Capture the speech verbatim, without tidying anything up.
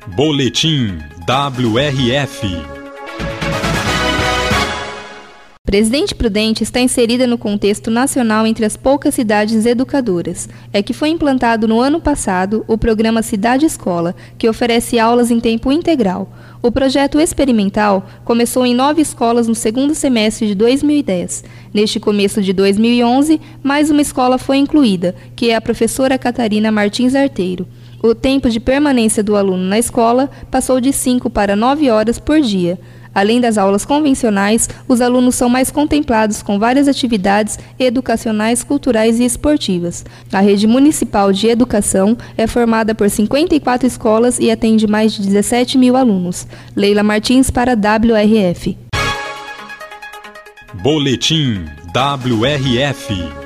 Boletim W R F. Presidente Prudente está inserida no contexto nacional entre as poucas cidades educadoras. É que foi implantado no ano passado o programa Cidade Escola, que oferece aulas em tempo integral. O projeto experimental começou em nove escolas no segundo semestre de dois mil e dez. Neste começo de dois mil e onze, mais uma escola foi incluída, que é a professora Catarina Martins Arteiro. O tempo de permanência do aluno na escola passou de cinco para nove horas por dia. Além das aulas convencionais, os alunos são mais contemplados com várias atividades educacionais, culturais e esportivas. A rede municipal de educação é formada por cinquenta e quatro escolas e atende mais de dezessete mil alunos. Leila Martins para W R F. Boletim W R F.